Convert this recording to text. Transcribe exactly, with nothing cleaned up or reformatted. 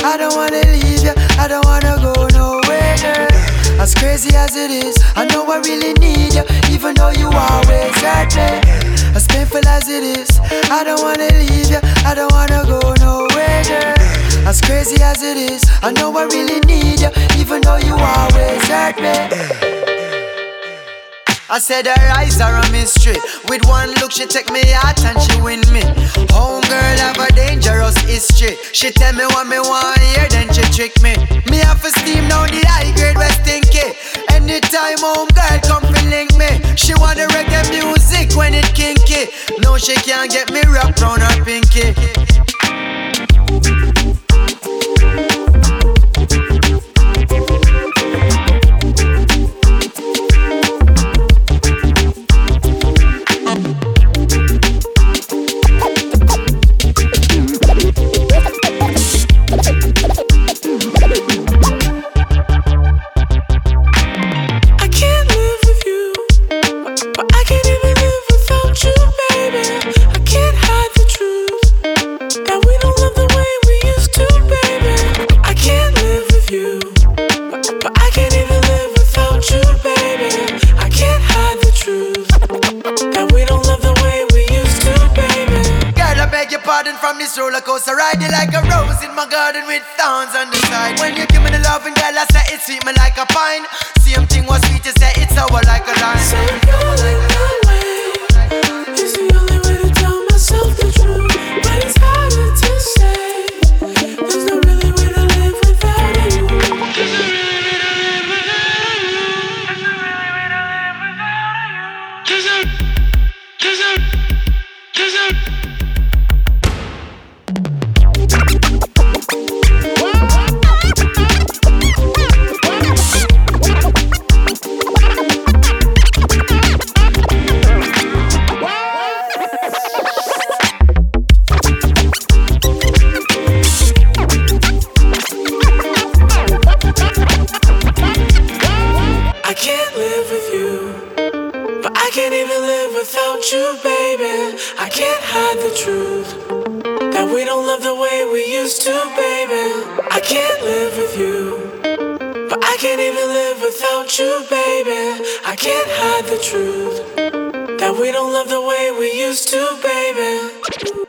I don't wanna leave you, I don't wanna go nowhere, girl. As crazy as it is, I know I really need you, even though you always hurt me. As painful as it is, I don't wanna leave you, I don't wanna go nowhere, girl. As crazy as it is, I know I really need you, even though you always hurt me. I said her eyes are a mystery. With one look she take me out and she win me. Homegirl have a dangerous history. She tell me what me want hear, then she trick me. Me have to steam down the high grade West Stinky. Anytime homegirl come fi link me. She want the reggae music when it kinky. No, she can't get me wrapped round her pinky. Pardon from this roller coaster ride, you like a rose in my garden with thorns on the side. When you give me the loving, girl, I say it sweet me like a pine. Same thing was sweet, you say it's sour like a lime. So feeling that way is the only way to tell myself the truth, but it's harder to say. There's no really way to live without you. There's no really way to live without you. There's no really way to live without you. There's no, there's no, there's no. I can't even live without you, baby. I can't hide the truth that we don't love the way we used to, baby. I can't live with you, but I can't even live without you, baby. I can't hide the truth that we don't love the way we used to, baby.